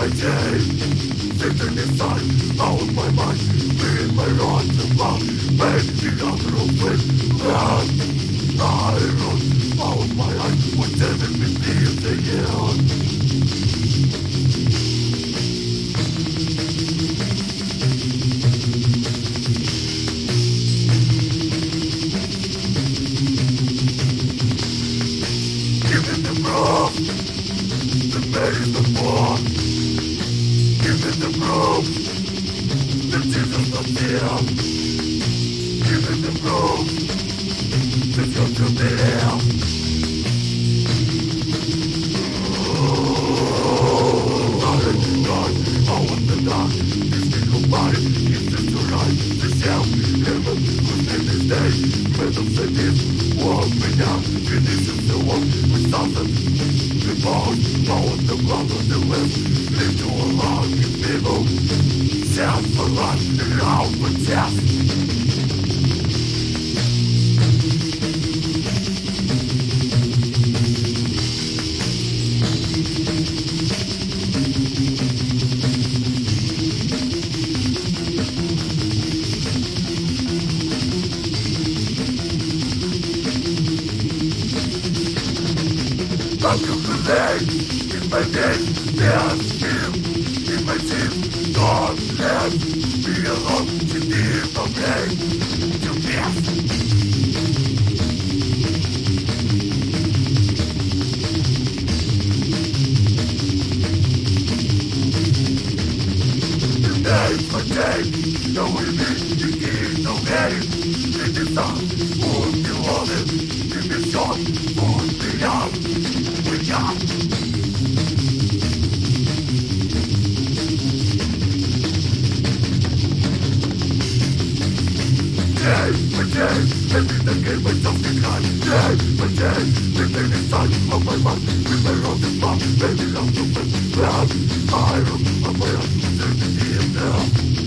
my day, sitting inside, out of my mind, being my heart to love, making other open, and I run out of my eyes, whatever me be in the end. Give it the rough, the maze the war. Give it the rope, the Jesus of fear. Give it the rope, the judge of the air. God, I want the dark. This little body is just to rise the self. Heaven was in this day. Rhythm said this, walk me down. Finish the walk with something. The bones, power, the blood of the limbs. Live to a long people. Sound for life and out for death. I'm complete in my name, there's him in my team. Don't let me alone to deal from pain to death. Today for day, no will be, you give no name. It is not who you want it, give me shot, put me up. Day by day, everything in myself behind. Day by day, living inside of my mind. With my own spot, baby, I'm the best. I am my own, I'm the now.